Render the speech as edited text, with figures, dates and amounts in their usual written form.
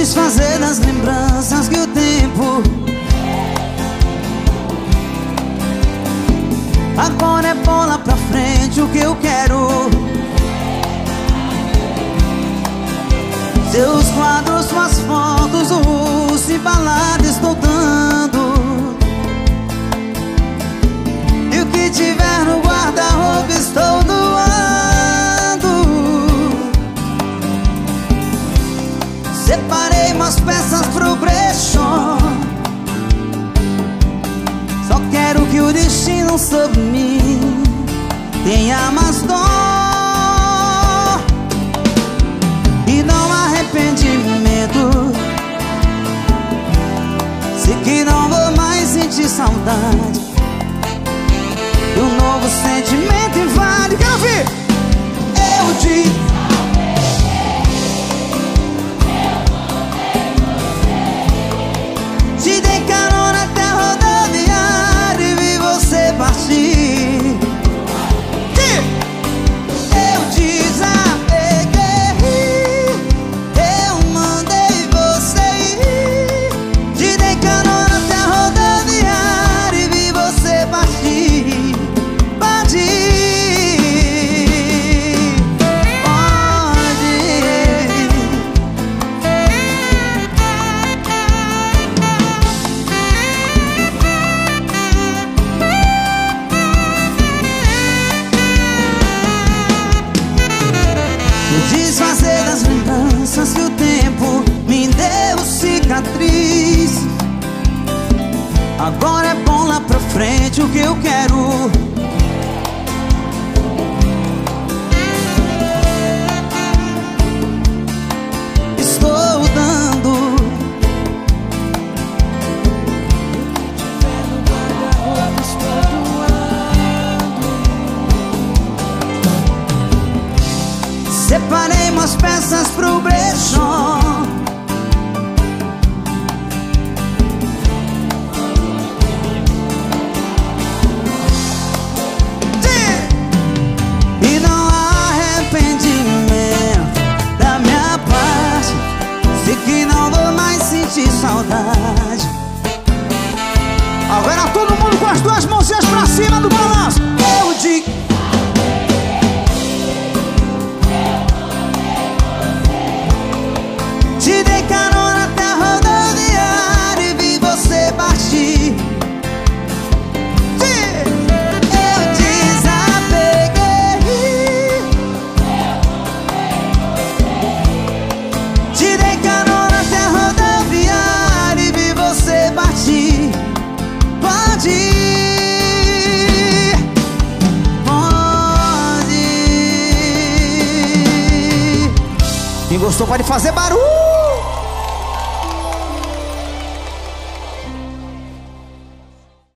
desfazer das lembranças que o tempo agora é bola pra frente, o que eu quero. Seus quadros, suas fotos, o rosto e balada estou dando. E o que tiver no guarda-roupa estou doando. Separei umas peças pro brechó. Só quero que o destino sobre mim tenha mais dó e não arrependimento. Sei que não vou mais sentir saudade e um novo sentimento invade. Quero ouvir! Eu te dei carona até a rodoviária e vi você partir. Eu desapeguei, eu mandei você ir. Te dei carona até a rodoviária e vi você partir. Desfazer das lembranças que o tempo me deu cicatriz. Agora é bom lá pra frente, o que eu quero. Estou dando. Separei umas peças pro brechó. E não há arrependimento da minha parte. Sei que não vou mais sentir saudade. Agora todo mundo com as duas mãozinhas pra cima do balanço. Eu digo. Te dei carona até a rodoviária e vi você partir. Eu desapeguei, te dei carona até a rodoviária e vi você partir. Pode ir, pode ir. Quem gostou pode fazer barulho.